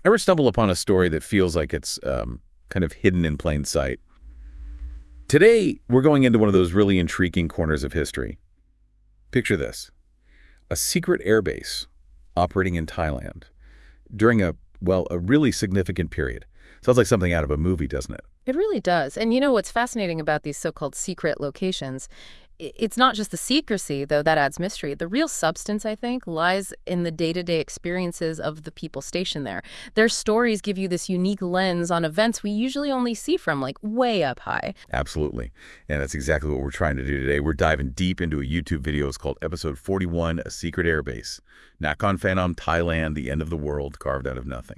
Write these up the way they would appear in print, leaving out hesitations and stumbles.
Ever stumble upon a story that feels like it's kind of hidden in plain sight? Today, we're going into one of those really intriguing corners of history. Picture this: a secret airbase operating in Thailand during a really significant period. Sounds like something out of a movie, doesn't it? It really does. And you know what's fascinating about these so-called secret locations? It's not just the secrecy, though that adds mystery. The real substance, I think, lies in the day-to-day experiences of the people stationed there. Their stories give you this unique lens on events we usually only see from, like, way up high. Absolutely. And that's exactly what we're trying to do today. We're diving deep into a YouTube video. It's called Episode 41, A Secret Airbase. Nakhon Phanom, Thailand, the end of the world, carved out of nothing.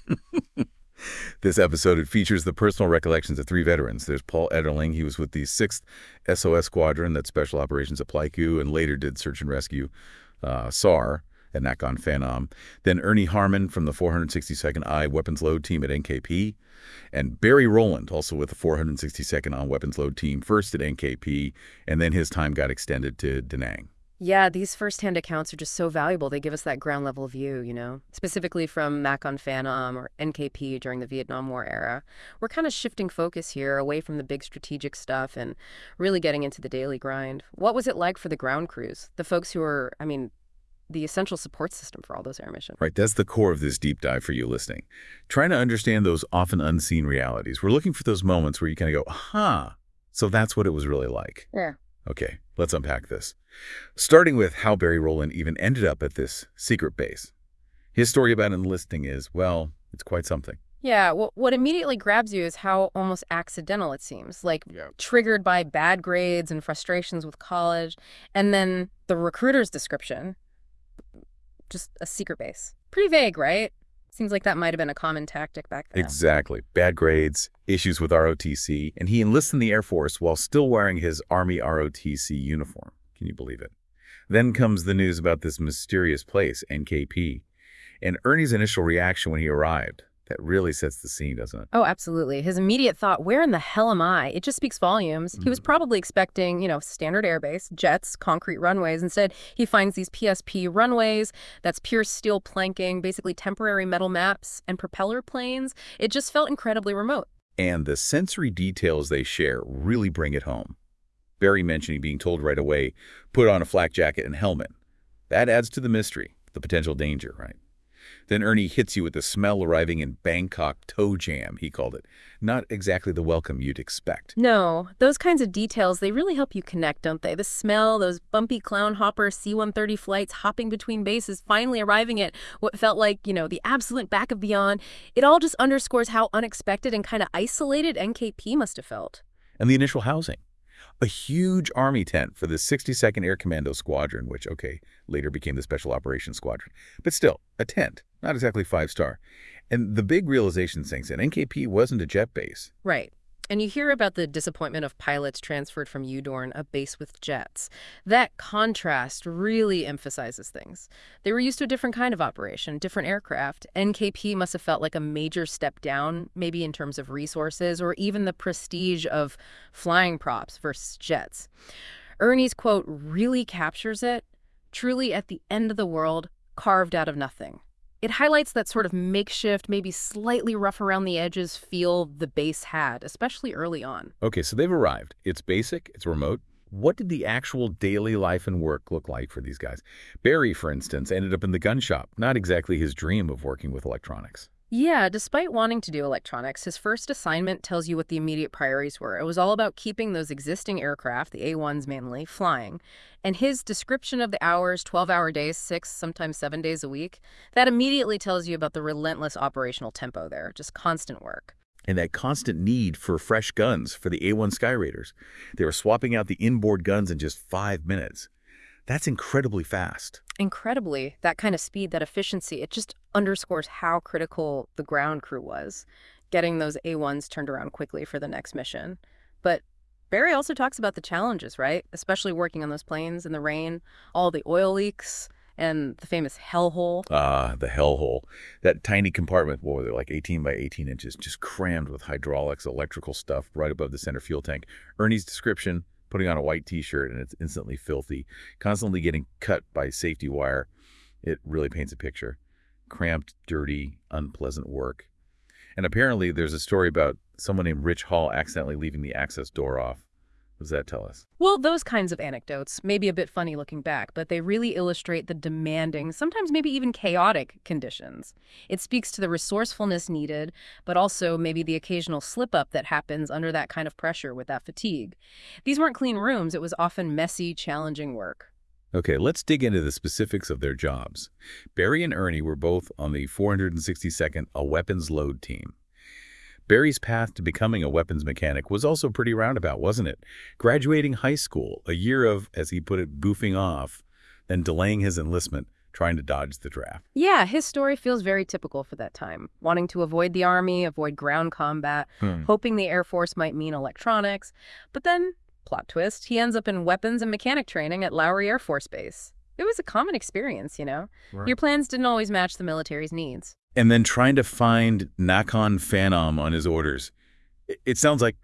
This episode, it features the personal recollections of three veterans. There's Paul Ederling. He was with the 6th SOS Squadron, that's Special Operations at Pleiku, and later did Search and Rescue, SAR, at Nakhon Phanom. Then Ernie Harmon from the 462nd I Weapons Load Team at NKP. And Barry Rowland, also with the 462nd On Weapons Load Team, first at NKP, and then his time got extended to Da Nang. Yeah, these first-hand accounts are just so valuable. They give us that ground-level view, specifically from Nakhon Phanom or NKP during the Vietnam War era. We're kind of shifting focus here away from the big strategic stuff and really getting into the daily grind. What was it like for the ground crews, the folks who are, the essential support system for all those air missions? Right, that's the core of this deep dive for you listening. Trying to understand those often unseen realities. We're looking for those moments where you kind of go, aha, so that's what it was really like. Yeah. Okay, let's unpack this. Starting with how Barry Rowland even ended up at this secret base. His story about enlisting is, well, it's quite something. Yeah, what immediately grabs you is how almost accidental it seems, like triggered by bad grades and frustrations with college. And then the recruiter's description, just a secret base. Pretty vague, right? Seems like that might have been a common tactic back then. Exactly. Bad grades, issues with ROTC, and he enlists in the Air Force while still wearing his Army ROTC uniform. Can you believe it? Then comes the news about this mysterious place, NKP, and Ernie's initial reaction when he arrived. That really sets the scene, doesn't it? Oh, absolutely. His immediate thought, where in the hell am I? It just speaks volumes. He was probably expecting, standard airbase, jets, concrete runways. Instead, he finds these PSP runways, that's pierced steel planking, basically temporary metal maps, and propeller planes. It just felt incredibly remote. And the sensory details they share really bring it home. Barry mentioning being told right away, put on a flak jacket and helmet. That adds to the mystery, the potential danger, right? Then Ernie hits you with the smell arriving in Bangkok toe jam, he called it. Not exactly the welcome you'd expect. No, those kinds of details, they really help you connect, don't they? The smell, those bumpy clown hopper C-130 flights hopping between bases, finally arriving at what felt like, the absolute back of beyond. It all just underscores how unexpected and kind of isolated NKP must have felt. And the initial housing. A huge Army tent for the 62nd Air Commando Squadron, which, later became the Special Operations Squadron. But still, a tent, not exactly 5-star. And the big realization sinks in, NKP wasn't a jet base. Right. And you hear about the disappointment of pilots transferred from Udorn, a base with jets. That contrast really emphasizes things. They were used to a different kind of operation, different aircraft. NKP must have felt like a major step down, maybe in terms of resources or even the prestige of flying props versus jets. Ernie's quote really captures it. Truly at the end of the world, carved out of nothing. It highlights that sort of makeshift, maybe slightly rough around the edges feel the base had, especially early on. Okay, so they've arrived. It's basic, it's remote. What did the actual daily life and work look like for these guys? Barry, for instance, ended up in the gun shop. Not exactly his dream of working with electronics. Yeah, despite wanting to do electronics, his first assignment tells you what the immediate priorities were. It was all about keeping those existing aircraft, the A-1s mainly, flying. And his description of the hours, 12-hour days, 6, sometimes 7 days a week, that immediately tells you about the relentless operational tempo there, just constant work. And that constant need for fresh guns for the A-1 Sky Raiders. They were swapping out the inboard guns in just 5 minutes. That's incredibly fast. Incredibly, that kind of speed, that efficiency, it just underscores how critical the ground crew was, getting those A-1s turned around quickly for the next mission. But Barry also talks about the challenges, right? Especially working on those planes in the rain, all the oil leaks, and the famous hellhole. The hellhole. That tiny compartment, what were they, like 18 by 18 inches, just crammed with hydraulics, electrical stuff right above the center fuel tank. Ernie's description, putting on a white T-shirt and it's instantly filthy, constantly getting cut by safety wire. It really paints a picture. cramped, dirty, unpleasant work. And apparently there's a story about someone named Rich Hall accidentally leaving the access door off. What does that tell us? Well, those kinds of anecdotes may be a bit funny looking back, but they really illustrate the demanding, sometimes maybe even chaotic conditions. It speaks to the resourcefulness needed, but also maybe the occasional slip-up that happens under that kind of pressure with that fatigue. These weren't clean rooms. It was often messy, challenging work. Okay, let's dig into the specifics of their jobs. Barry and Ernie were both on the 462nd A Weapons Load team. Barry's path to becoming a weapons mechanic was also pretty roundabout, wasn't it? Graduating high school, a year of, as he put it, goofing off, then delaying his enlistment, trying to dodge the draft. Yeah, his story feels very typical for that time. Wanting to avoid the Army, avoid ground combat, hoping the Air Force might mean electronics. But then, plot twist, he ends up in weapons and mechanic training at Lowry Air Force Base. It was a common experience, you know? Right. Your plans didn't always match the military's needs. And then trying to find Nakhon Phanom on his orders. It sounds like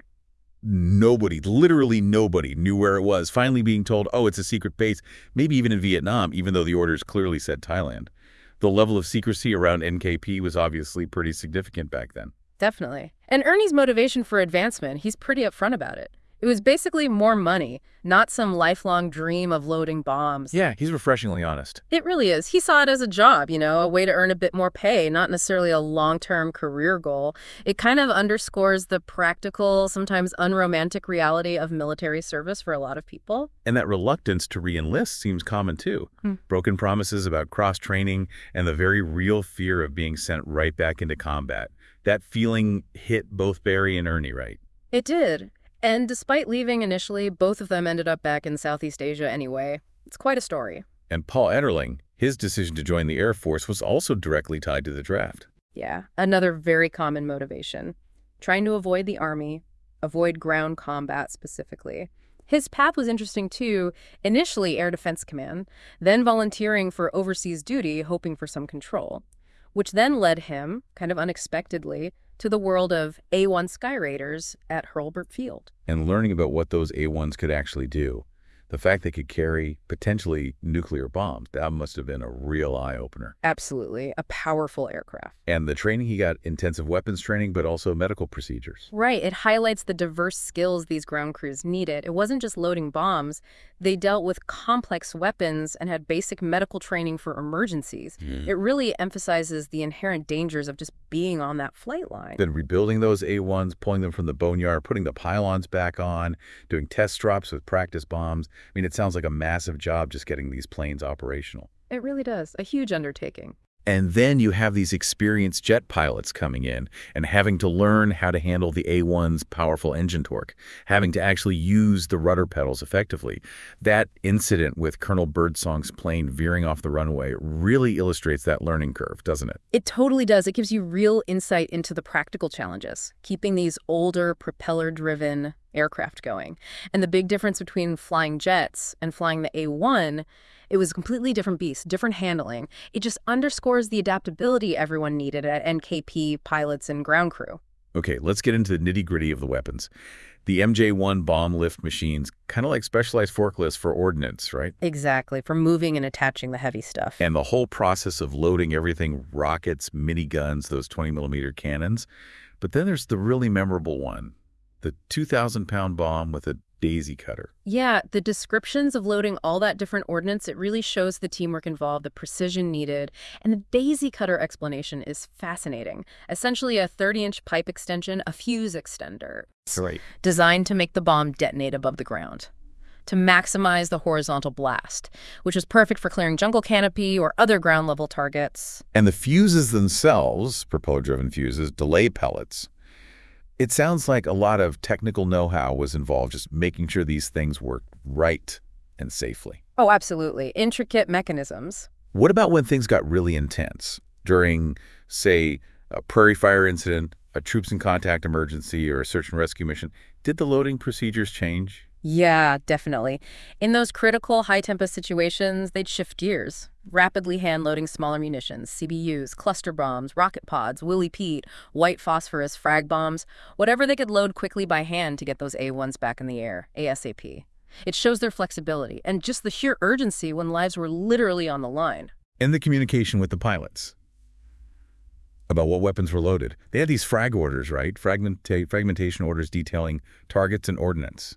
nobody, literally nobody, knew where it was. Finally being told, oh, it's a secret base, maybe even in Vietnam, even though the orders clearly said Thailand. The level of secrecy around NKP was obviously pretty significant back then. Definitely. And Ernie's motivation for advancement, he's pretty upfront about it. It was basically more money, not some lifelong dream of loading bombs. Yeah, he's refreshingly honest. It really is. He saw it as a job, you know, a way to earn a bit more pay, not necessarily a long-term career goal. It kind of underscores the practical, sometimes unromantic reality of military service for a lot of people. And that reluctance to re-enlist seems common too. Broken promises about cross-training and the very real fear of being sent right back into combat. That feeling hit both Barry and Ernie, right? It did. And despite leaving initially, both of them ended up back in Southeast Asia anyway. It's quite a story. And Paul Ederling, his decision to join the Air Force was also directly tied to the draft. Yeah, another very common motivation. Trying to avoid the Army, avoid ground combat specifically. His path was interesting too, initially Air Defense Command, then volunteering for overseas duty, hoping for some control, which then led him, kind of unexpectedly, to the world of A-1 Sky Raiders at Hurlburt Field. And learning about what those A-1s could actually do. The fact they could carry potentially nuclear bombs, that must have been a real eye-opener. Absolutely. A powerful aircraft. And the training, he got intensive weapons training, but also medical procedures. Right. It highlights the diverse skills these ground crews needed. It wasn't just loading bombs. They dealt with complex weapons and had basic medical training for emergencies. It really emphasizes the inherent dangers of just being on that flight line. Then rebuilding those A-1s, pulling them from the boneyard, putting the pylons back on, doing test drops with practice bombs. I mean, it sounds like a massive job just getting these planes operational. It really does. A huge undertaking. And then you have these experienced jet pilots coming in and having to learn how to handle the A-1's powerful engine torque, having to actually use the rudder pedals effectively. That incident with Colonel Birdsong's plane veering off the runway really illustrates that learning curve, doesn't it? It totally does. It gives you real insight into the practical challenges, keeping these older, propeller-driven aircraft going. And the big difference between flying jets and flying the A-1, it was a completely different beast, different handling. It just underscores the adaptability everyone needed at NKP, pilots, and ground crew. Okay, let's get into the nitty-gritty of the weapons. The MJ-1 bomb lift machines, kind of like specialized forklifts for ordnance, right? Exactly, for moving and attaching the heavy stuff. And the whole process of loading everything, rockets, miniguns, those 20-millimeter cannons. But then there's the really memorable one, the 2,000-pound bomb with a daisy cutter. Yeah, the descriptions of loading all that different ordnance, it really shows the teamwork involved, the precision needed. And the daisy cutter explanation is fascinating. Essentially a 30-inch pipe extension, a fuse extender. Right. Designed to make the bomb detonate above the ground, to maximize the horizontal blast, which is perfect for clearing jungle canopy or other ground-level targets. And the fuses themselves, propeller-driven fuses, delay pellets. It sounds like a lot of technical know-how was involved, just making sure these things work right and safely. Oh, absolutely. Intricate mechanisms. What about when things got really intense? During, say, a prairie fire incident, a troops in contact emergency, or a search and rescue mission, did the loading procedures change? Yeah, definitely. In those critical high-tempo situations, they'd shift gears, rapidly hand-loading smaller munitions, CBUs, cluster bombs, rocket pods, Willie Pete, white phosphorus, frag bombs, whatever they could load quickly by hand to get those A-1s back in the air, ASAP. It shows their flexibility and just the sheer urgency when lives were literally on the line. And the communication with the pilots. About what weapons were loaded. They had these frag orders, right? Fragmentation orders detailing targets and ordnance.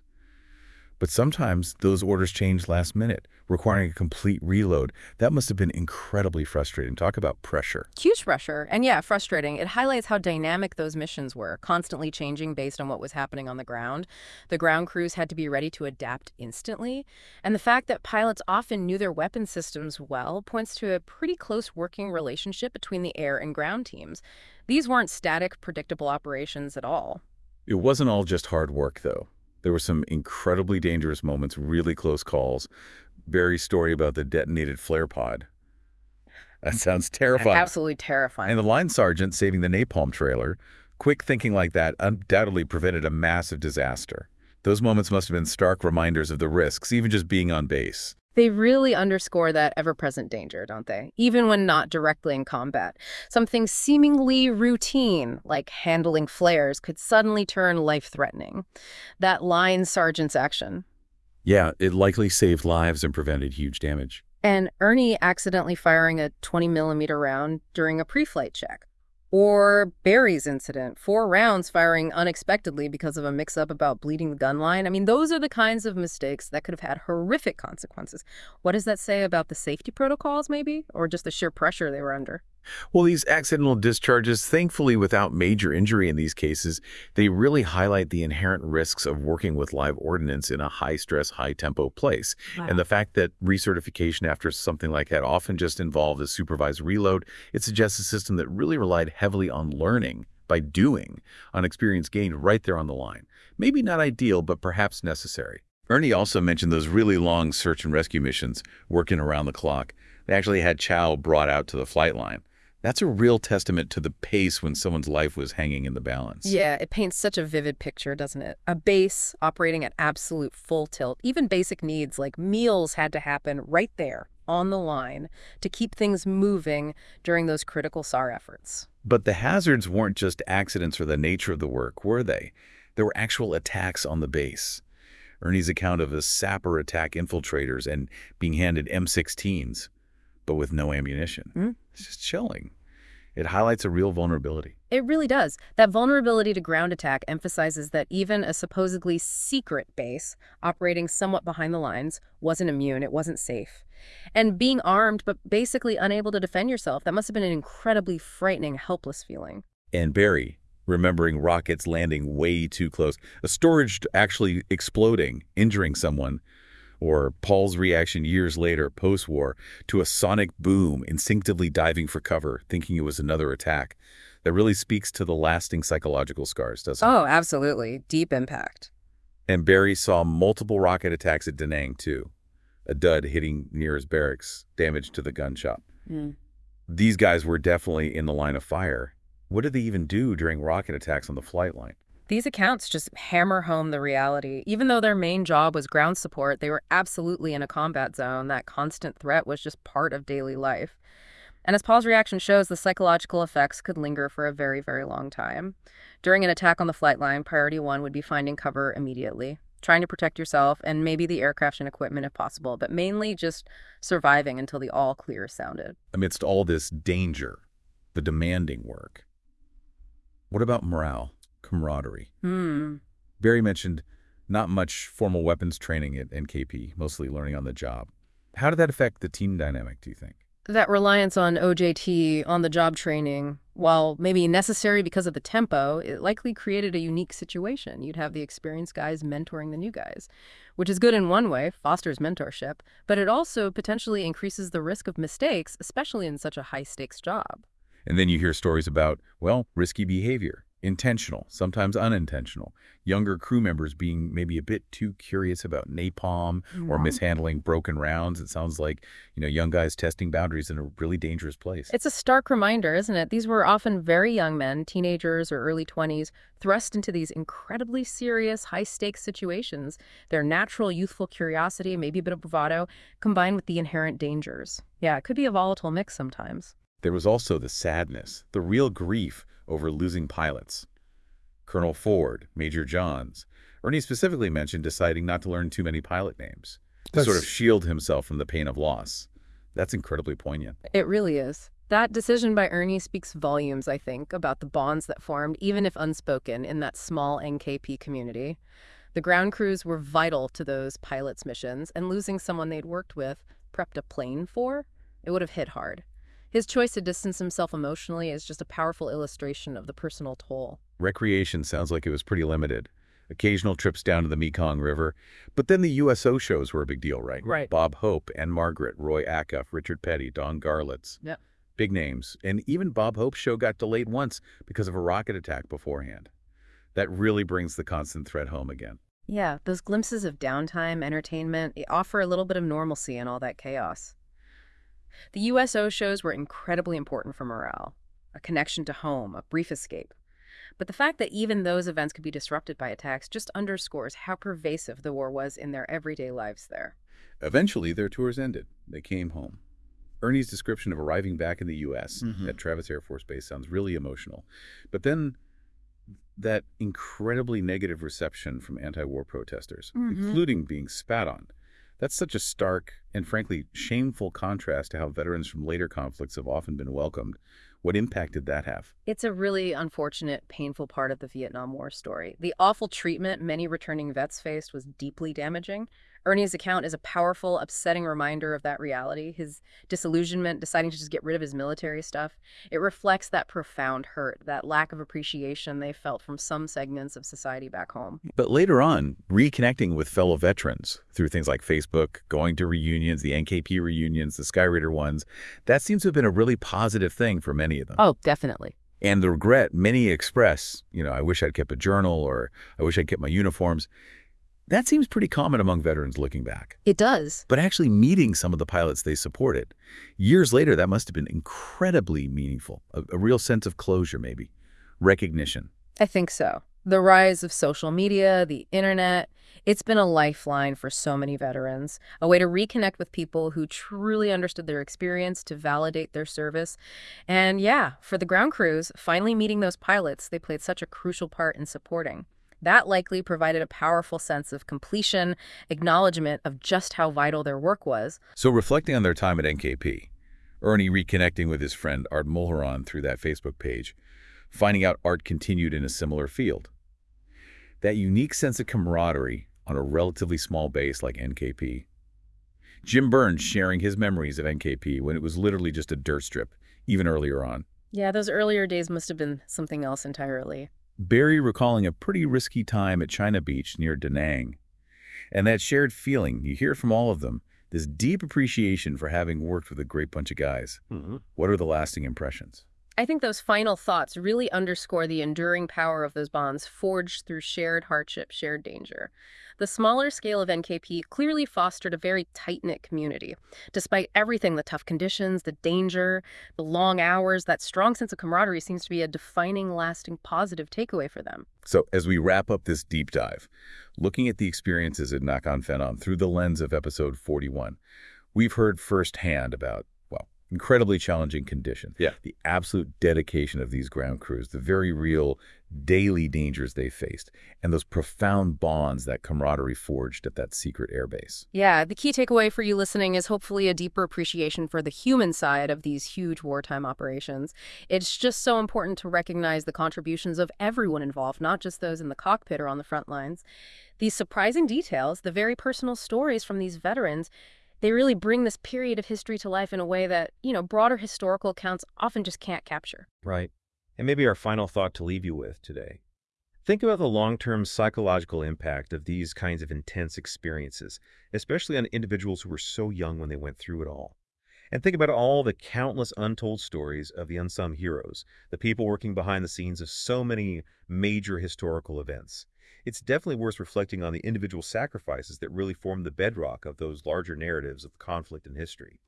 But sometimes those orders changed last minute, requiring a complete reload. That must have been incredibly frustrating. Talk about pressure. Huge pressure, and yeah, frustrating. It highlights how dynamic those missions were, constantly changing based on what was happening on the ground. The ground crews had to be ready to adapt instantly, and the fact that pilots often knew their weapon systems well points to a pretty close working relationship between the air and ground teams. These weren't static, predictable operations at all. It wasn't all just hard work, though. There were some incredibly dangerous moments, really close calls. Barry's story about the detonated flare pod. That sounds terrifying. Absolutely terrifying. And the line sergeant saving the napalm trailer. Quick thinking like that undoubtedly prevented a massive disaster. Those moments must have been stark reminders of the risks, even just being on base. They really underscore that ever-present danger, don't they? Even when not directly in combat. Something seemingly routine, like handling flares, could suddenly turn life-threatening. That line sergeant's action. Yeah, it likely saved lives and prevented huge damage. And Ernie accidentally firing a 20-millimeter round during a pre-flight check. Or Barry's incident, 4 rounds firing unexpectedly because of a mix-up about bleeding the gun line. I mean, those are the kinds of mistakes that could have had horrific consequences. What does that say about the safety protocols, maybe? Or just the sheer pressure they were under? Well, these accidental discharges, thankfully without major injury in these cases, they really highlight the inherent risks of working with live ordnance in a high-stress, high-tempo place. Wow. And the fact that recertification after something like that often just involved a supervised reload, it suggests a system that really relied heavily on learning by doing, on experience gained right there on the line. Maybe not ideal, but perhaps necessary. Ernie also mentioned those really long search and rescue missions, working around the clock. They actually had Chow brought out to the flight line. That's a real testament to the pace when someone's life was hanging in the balance. Yeah, it paints such a vivid picture, doesn't it? A base operating at absolute full tilt. Even basic needs like meals had to happen right there on the line to keep things moving during those critical SAR efforts. But the hazards weren't just accidents or the nature of the work, were they? There were actual attacks on the base. Ernie's account of a sapper attack infiltrators and being handed M16s, but with no ammunition. It's just chilling. It highlights a real vulnerability. It really does. That vulnerability to ground attack emphasizes that even a supposedly secret base operating somewhat behind the lines wasn't immune, it wasn't safe. And being armed but basically unable to defend yourself, that must have been an incredibly frightening, helpless feeling. And Barry, remembering rockets landing way too close, a storage actually exploding, injuring someone, or Paul's reaction years later, post-war, to a sonic boom, instinctively diving for cover, thinking it was another attack. That really speaks to the lasting psychological scars, doesn't it? Oh, absolutely. Deep impact. And Barry saw multiple rocket attacks at Da Nang, too. A dud hitting near his barracks, damage to the gun shop. These guys were definitely in the line of fire. What did they even do during rocket attacks on the flight line? These accounts just hammer home the reality. Even though their main job was ground support, they were absolutely in a combat zone. That constant threat was just part of daily life. And as Paul's reaction shows, the psychological effects could linger for a very, very long time. During an attack on the flight line, priority 1 would be finding cover immediately, trying to protect yourself and maybe the aircraft and equipment if possible, but mainly just surviving until the all clear sounded. Amidst all this danger, the demanding work, what about morale? Camaraderie. Barry mentioned not much formal weapons training at NKP, mostly learning on the job. How did that affect the team dynamic, do you think? That reliance on OJT, on the job training, while maybe necessary because of the tempo, it likely created a unique situation. You'd have the experienced guys mentoring the new guys, which is good in one way, fosters mentorship, but it also potentially increases the risk of mistakes, especially in such a high-stakes job. And then you hear stories about, well, risky behavior. Intentional, sometimes unintentional. Younger crew members being maybe a bit too curious about napalm or mishandling broken rounds. It sounds like, young guys testing boundaries in a really dangerous place. It's a stark reminder, isn't it? These were often very young men, teenagers or early 20s, thrust into these incredibly serious, high-stakes situations. Their natural youthful curiosity, maybe a bit of bravado, combined with the inherent dangers. Yeah, it could be a volatile mix sometimes. There was also the sadness, the real grief over losing pilots. Colonel Ford, Major Johns. Ernie specifically mentioned deciding not to learn too many pilot names to sort of shield himself from the pain of loss. That's incredibly poignant. It really is. That decision by Ernie speaks volumes, I think, about the bonds that formed, even if unspoken, in that small NKP community. The ground crews were vital to those pilots' missions, and losing someone they'd worked with, prepped a plane for, it would have hit hard. His choice to distance himself emotionally is just a powerful illustration of the personal toll. Recreation sounds like it was pretty limited. Occasional trips down to the Mekong River. But then the USO shows were a big deal, right? Right. Bob Hope, Ann Margaret, Roy Acuff, Richard Petty, Don Garlitz. Yep. Big names. And even Bob Hope's show got delayed once because of a rocket attack beforehand. That really brings the constant threat home again. Yeah, those glimpses of downtime, entertainment, they offer a little bit of normalcy in all that chaos. The USO shows were incredibly important for morale, a connection to home, a brief escape. But the fact that even those events could be disrupted by attacks just underscores how pervasive the war was in their everyday lives there. Eventually, their tours ended. They came home. Ernie's description of arriving back in the U.S. At Travis Air Force Base sounds really emotional. But then that incredibly negative reception from anti-war protesters, including being spat on. That's such a stark and frankly shameful contrast to how veterans from later conflicts have often been welcomed. What impact did that have? It's a really unfortunate, painful part of the Vietnam War story. The awful treatment many returning vets faced was deeply damaging. Ernie's account is a powerful, upsetting reminder of that reality, his disillusionment, deciding to just get rid of his military stuff. It reflects that profound hurt, that lack of appreciation they felt from some segments of society back home. But later on, reconnecting with fellow veterans through things like Facebook, going to reunions, the NKP reunions, the Skyraider ones, that seems to have been a really positive thing for many of them. Oh, definitely. And the regret many express, I wish I'd kept a journal or I wish I'd kept my uniforms. That seems pretty common among veterans looking back. It does. But actually meeting some of the pilots they supported, years later, that must have been incredibly meaningful. A real sense of closure, maybe. Recognition. I think so. The rise of social media, the internet, it's been a lifeline for so many veterans, a way to reconnect with people who truly understood their experience, to validate their service. And yeah, for the ground crews, finally meeting those pilots they played such a crucial part in supporting. That likely provided a powerful sense of completion, acknowledgement of just how vital their work was. So reflecting on their time at NKP, Ernie reconnecting with his friend Art Mulheron through that Facebook page, finding out Art continued in a similar field. That unique sense of camaraderie on a relatively small base like NKP. Jim Burns sharing his memories of NKP when it was literally just a dirt strip, even earlier on. Yeah, those earlier days must have been something else entirely. Barry recalling a pretty risky time at China Beach near Da Nang. And that shared feeling, you hear from all of them, this deep appreciation for having worked with a great bunch of guys. What are the lasting impressions? I think those final thoughts really underscore the enduring power of those bonds forged through shared hardship, shared danger. The smaller scale of NKP clearly fostered a very tight-knit community. Despite everything, the tough conditions, the danger, the long hours, that strong sense of camaraderie seems to be a defining, lasting, positive takeaway for them. So as we wrap up this deep dive, looking at the experiences at Nakhon Phanom through the lens of episode 41, we've heard firsthand about incredibly challenging conditions. Yeah. The absolute dedication of these ground crews, the very real daily dangers they faced, and those profound bonds that camaraderie forged at that secret airbase. Yeah, the key takeaway for you listening is hopefully a deeper appreciation for the human side of these huge wartime operations. It's just so important to recognize the contributions of everyone involved, not just those in the cockpit or on the front lines. These surprising details, the very personal stories from these veterans, they really bring this period of history to life in a way that, broader historical accounts often just can't capture. Right. And maybe our final thought to leave you with today. Think about the long-term psychological impact of these kinds of intense experiences, especially on individuals who were so young when they went through it all. And think about all the countless untold stories of the unsung heroes, the people working behind the scenes of so many major historical events. It's definitely worth reflecting on the individual sacrifices that really form the bedrock of those larger narratives of conflict and history.